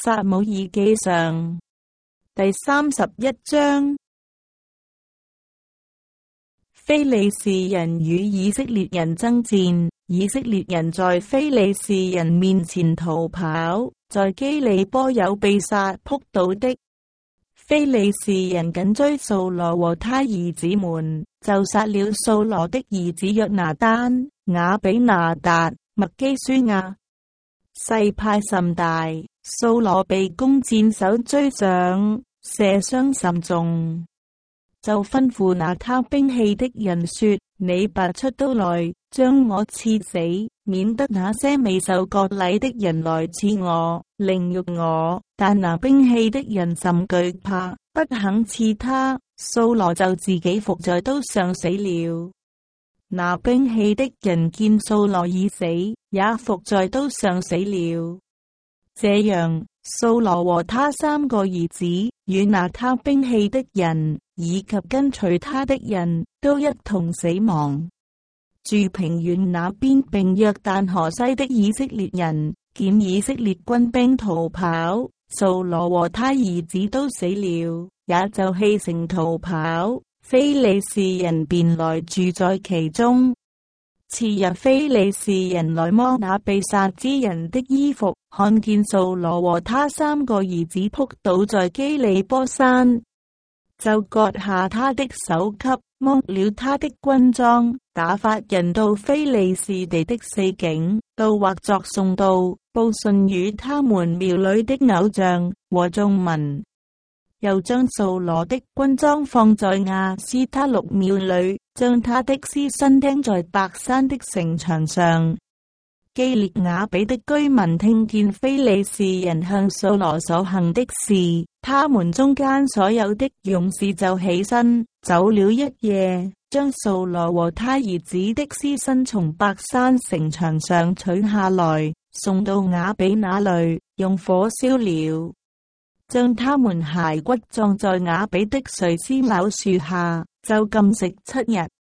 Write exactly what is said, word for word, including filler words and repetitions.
撒母耳記上第三十一章。非利士人與以色列人爭戰，以色列人在非利士人面前逃跑，在基利波有被殺仆倒的。非利士人緊追掃羅和他兒子們，就殺了掃羅的兒子約拿單、亞比拿達、麥基舒亞。勢派甚大，掃羅被弓箭手追上，射傷甚重，就吩咐拿他兵器的人說：你拔出刀來，將我刺死，免得那些未受割禮的人來刺我，凌辱我。但拿兵器的人甚懼怕，不肯刺他，掃羅就自己伏在刀上死了。拿兵器的人見掃羅已死，也伏在刀上死了。這樣，掃羅和他三個兒子與拿他兵器的人，以及跟隨他的人都一同死亡。住平原那邊並約旦河西的以色列人見以色列軍兵逃跑，掃羅和他兒子都死了，也就棄城逃跑。非利士人便來住在其中。次日，非利士人來摸那被殺之人的衣服，看見掃羅和他三個兒子仆倒在基利波山，就割下他的首級，剝了他的軍裝，打發人到非利士地的四境，到或作送到，報信與他們廟裏的偶像和眾民。又將掃羅的軍裝放在亞斯他錄廟裏，將他的屍身釘在白山的城牆上。基列雅比的居民聽見非利士人向掃羅所行的事，他們中間所有的勇士就起身，走了一夜，將掃羅和他兒子的屍身從白山城牆上取下來，送到雅比那裏，用火燒了。將他們骸骨葬在雅比的垂絲柳樹下，就禁食七日。